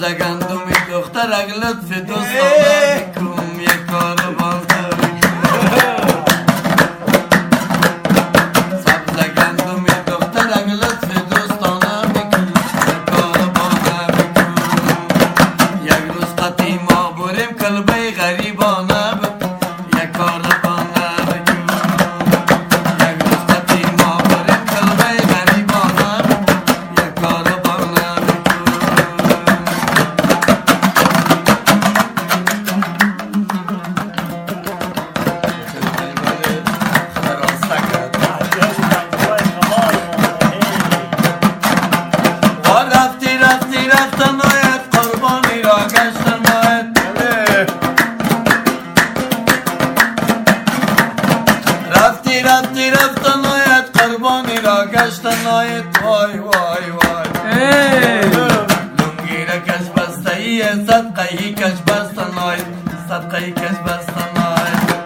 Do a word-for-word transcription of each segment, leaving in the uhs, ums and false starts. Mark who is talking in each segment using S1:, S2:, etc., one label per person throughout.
S1: سبز گندمی دخترک لطف دوستانه بکن یک کار بانده سبز گندمی دخترک لطف دوستانه بکن یک کار بانده بکن یک روز قطعی ما بریم کلبه غریبانه بکن یک کار بانده بکن یک روز قطعی ما بریم کلبه غریبانه بکن یک کار بانده رفتی رفتی رفتن آید قربانی را گشتن آید وای وای وای لنگی را کش بسته ای صدقه کش بستن آید صدقه کش بستن آید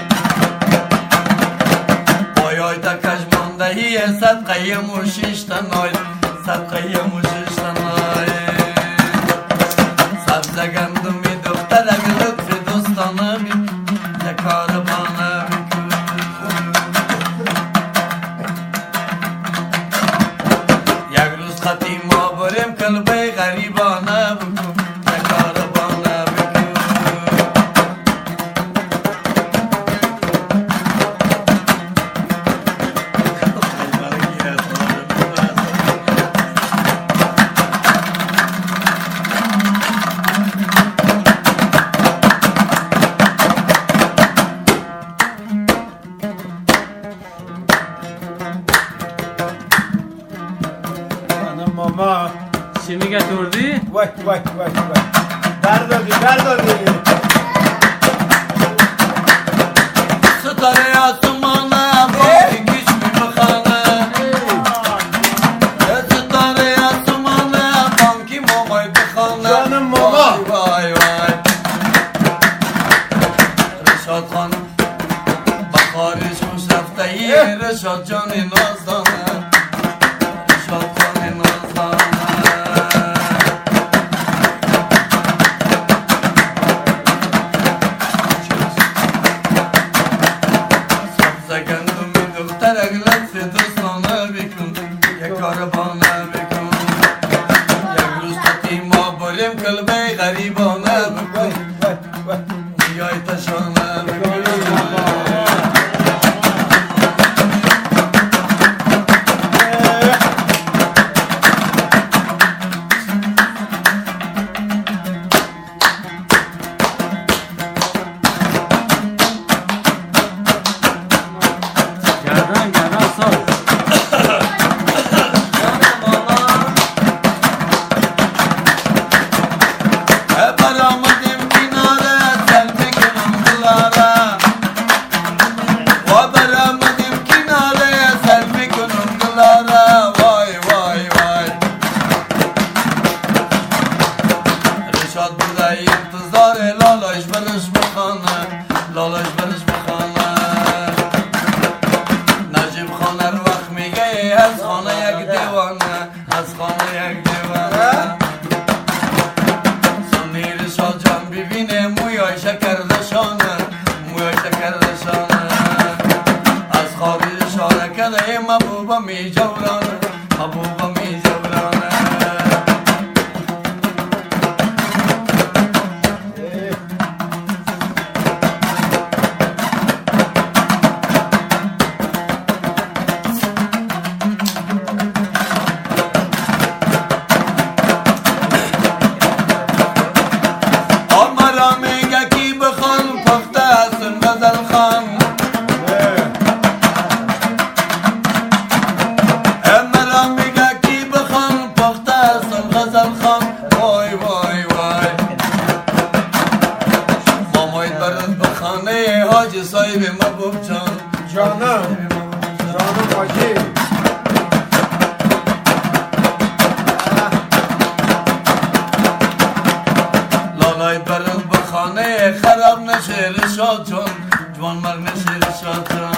S1: پایای تا کش مانده ای صدقه موشیشتن آید صدقه موشیشتن آید سبز گندمی دخترک لطف دوستانه بی یک کار بانه بکن یک روز خطی ما بریم کلبه غریبانه بکن یک کار بانه بکن
S2: ماما
S3: چی میگه دردی؟
S2: وای وای وای وای برداری برداری
S1: ستاره آسمانه بانکی گیش می بخانه ستاره آسمانه بانکی مامای بخانه
S2: جانم ماما.
S1: وای وای وای رشاد خان بخارش خوش رفته ای رشاد جانی نازدانه رشاد جانی نازدانه گندمی دخترک لطف دوستانه بکن یک کار بانه بکن یک روز قطعی ما بریم کلبه غریبانه بکن بیای تشانه بکن
S3: گردن گردن ساز
S1: برآمدیم کناره سلمی کنم دلاره و برآمدیم کناره سلمی کنم دلاره وای وای وای رشاد بوده انتظار لالاش برش بخانه لالاش برش بخانه نجیب خان هر وقت میگه از خانه یک دیوانه از خانه یک دیوانه سنی رشاد جان ببینه مویای شکر نشانه مویای شکر نشانه از خواب اشاره کرده محبوبه می جولانه محبوبه می جولانه آمرا میگه کی بخوان پخته است غزل خان امرا میگه کی بخوان پخته است غزل خان وای وای وای مامایت برد بخانه حاج صاحب محبوب جان
S2: جانم جانم حاجی
S1: لالای برد بخانه خراب نشه رشاد جان جوان مرگ نشه رشاد جان